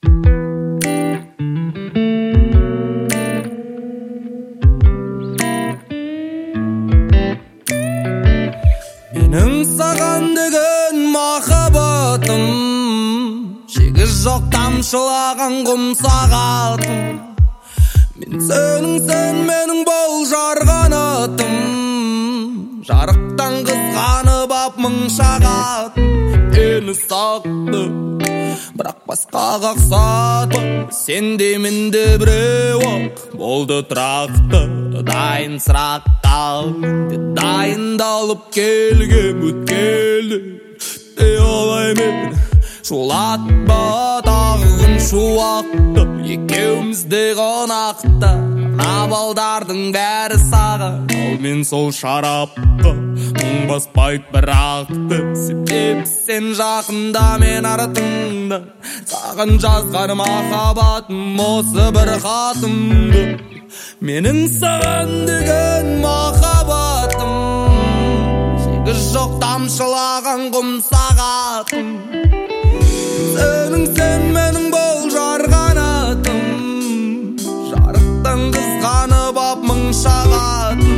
Менің саған деген махаббатым, шегі жоқ тамшылаған құм сағатым. Мен сенің, сен менің бұл жарғанатым, жарықтан қызғанып ап мың шағатым. Мені сақты, бірақ басқаға ұқсатпа. Сенде менде біреу ақ болды тұрақты. Дайын сұраққа дайындалып келгем өткелді. Дей олай мен шулатпа тағын шуақты. Екеумізде қонақта набалдардың бәрі саған. Ал мен сол шарапқа мұң баспайды бірақты. Себебі сен жақында мен артыңда. Саған жазған махаббатым осы бір хатымды. Менің саған деген махаббатым, шегі жоқ тамшылаған құм сағатым. Сенің, сен менің бұл жарғанатым, жарықтан қызғанып ап мың шағатым.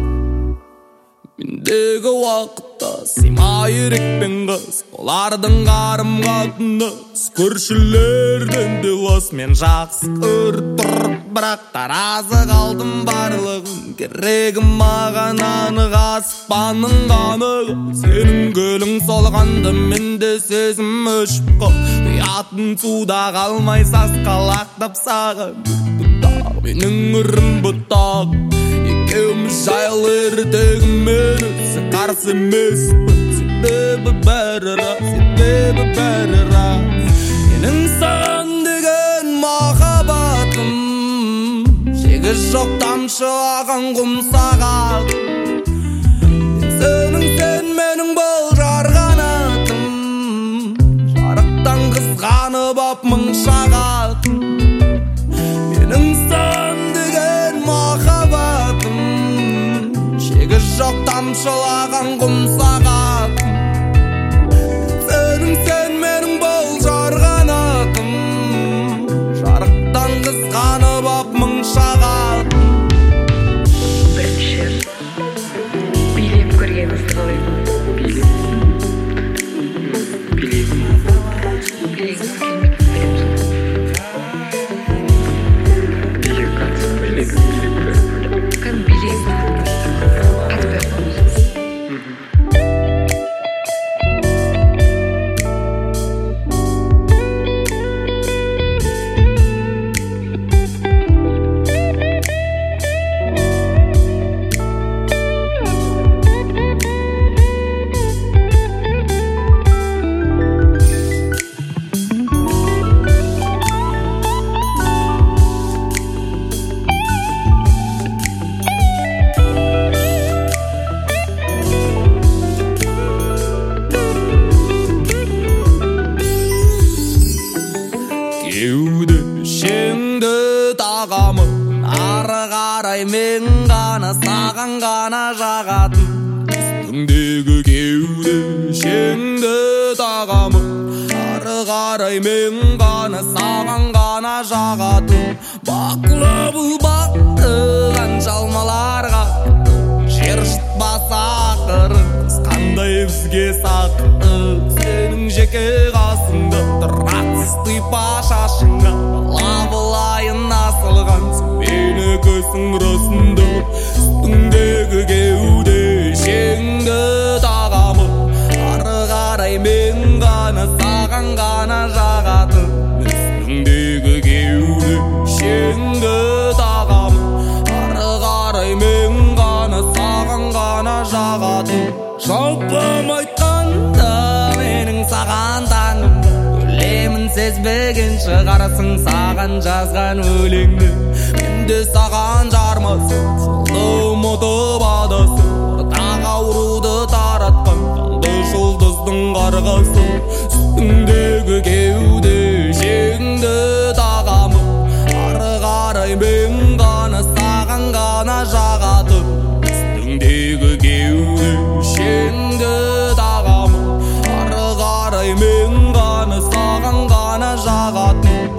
Мендегі уақытта сыймай ерекпен қыз, олардың қарым қатынас, көршілерден де лас. Мен жақсы көріп тұрып, бірақ таразы қалдым барлығын. Керегім маған анық аспанның қанығы. Сенің гүлің солғанды, менде сезім өшіп қал. Ұятын суда қалмай сасқалақтап саған. Бұтақ менің үрім бұтақ, екеуміз жайлы ертегімен өзі қарсы емеспін. Себебі бәрі рас, себебі бәрі рас. Менің саған деген махаббатым, шегі жоқ тамшылаған құм сағатым. Сенің, сен менің бұл жарғанатым, жарықтан қызғанып ап мың шағатым. Менің саған деген махаббатым, шегі жоқ тамшылаған құм сағатым. Сенің, сен менің бұл жарғанатым, жарықтан қызғанып ап мың шағатым. Бірінші билеп көргеніңіз қалай? Как билеп Кеудешеңді тағамын, ары қарай мен ғана саған ғана жағатын. Үстіңдегі кеудешеңді тағамын, ары қарай мен ғана саған ғана жағатын. Бақыла бұл бақты қаншалмаларға, жер жұтпаса ақыры, қандай бізге сақы. Сенің жеке қасыңда тұратсыз па шашыңа, лабылайын асылған мені көзің росында. Үстіңдегі кеудешеңді тағамын, ары қарай мен ғана саған ғана жағатын. Үстіңдегі кеудешеңді тағамын, ары қарай мен ғана саған ғана жағатын. Жалпым айтқанда менің саған таңымда, өлемін сезбеген шығарсың саған жазған өлеңді. Менде саған жармасың, жолды ұмытып адасың. Ортақ ауруды таратқан қалды жұлдыздың қарғасы. Үстіңдегі кеудешеңді тағамын, ары қарай мен ғана саған ғана жағатын. Үстіңдегі кеудешеңді тағамын, ары қарай мен ғана саған ғана жағатын.